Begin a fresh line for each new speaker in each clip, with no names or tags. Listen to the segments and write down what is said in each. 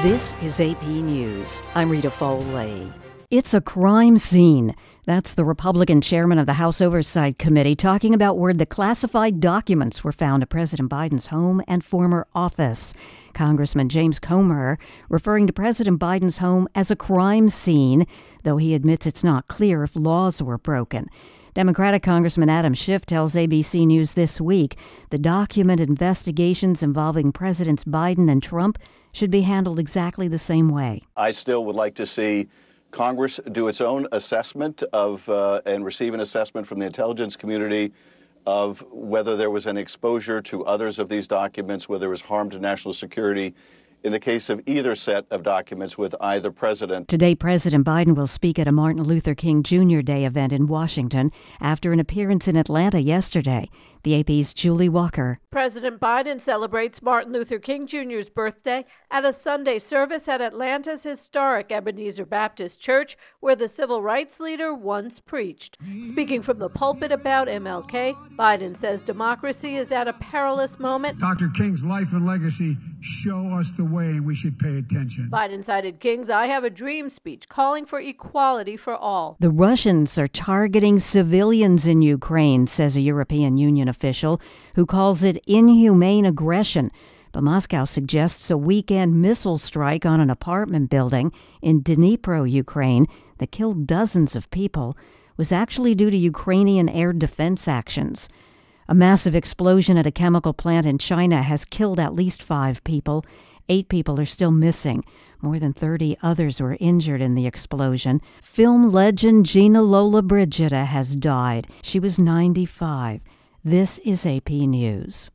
This is AP News. I'm Rita Foley. It's a crime scene. That's the Republican chairman of the House Oversight Committee talking about where the classified documents were found at President Biden's home and former office. Congressman James Comer referring to President Biden's home as a crime scene, though he admits it's not clear if laws were broken. Democratic Congressman Adam Schiff tells ABC News this week the document investigations involving Presidents Biden and Trump should be handled exactly the same way.
I still would like to see Congress do its own assessment of and receive an assessment from the intelligence community of whether there was an exposure to others of these documents, whether there was harm to national security in the case of either set of documents with either president.
Today, President Biden will speak at a Martin Luther King Jr. Day event in Washington after an appearance in Atlanta yesterday. The AP's Julie Walker.
President Biden celebrates Martin Luther King Jr.'s birthday at a Sunday service at Atlanta's historic Ebenezer Baptist Church, where the civil rights leader once preached. Speaking from the pulpit about MLK, Biden says democracy is at a perilous moment.
Dr. King's life and legacy show us the way, and we should pay attention.
Biden cited King's I Have a Dream speech, calling for equality for all.
The Russians are targeting civilians in Ukraine, says a European Union official who calls it inhumane aggression. But Moscow suggests a weekend missile strike on an apartment building in Dnipro, Ukraine, that killed dozens of people was actually due to Ukrainian air defense actions. A massive explosion at a chemical plant in China has killed at least 5 people. 8 people are still missing. More than 30 others were injured in the explosion. Film legend Gina Lollobrigida has died. She was 95. This is AP News.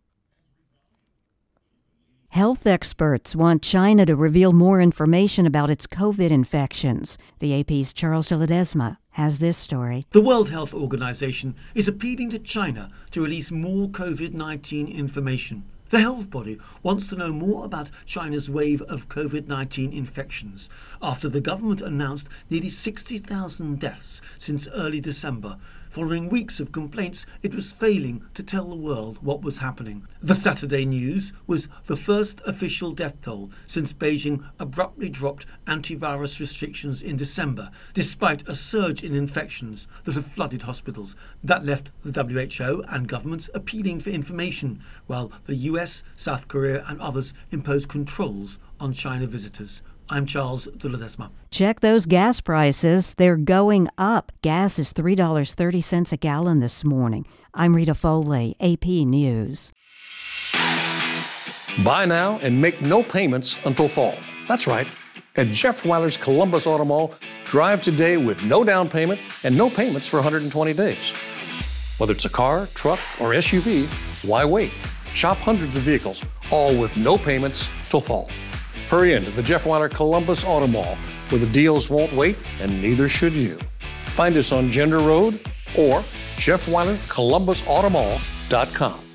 Health experts want China to reveal more information about its COVID infections. The AP's Charles de Ledesma has this story.
The World Health Organization is appealing to China to release more COVID-19 information. The health body wants to know more about China's wave of COVID-19 infections after the government announced nearly 60,000 deaths since early December, following weeks of complaints it was failing to tell the world what was happening. The Saturday News was the first official death toll since Beijing abruptly dropped antivirus restrictions in December, despite a surge in infections that have flooded hospitals. That left the WHO and governments appealing for information, while the US, South Korea and others imposed controls on China visitors. I'm Charles de Ledesma.
Check those gas prices. They're going up. Gas is $3.30 a gallon this morning. I'm Rita Foley, AP News.
Buy now and make no payments until fall. That's right. At Jeff Weiler's Columbus Auto Mall, drive today with no down payment and no payments for 120 days. Whether it's a car, truck, or SUV, why wait? Shop hundreds of vehicles, all with no payments till fall. Hurry into the Jeff Weiler Columbus Auto Mall, where the deals won't wait, and neither should you. Find us on Gender Road or JeffWeilerColumbusAutomall.com.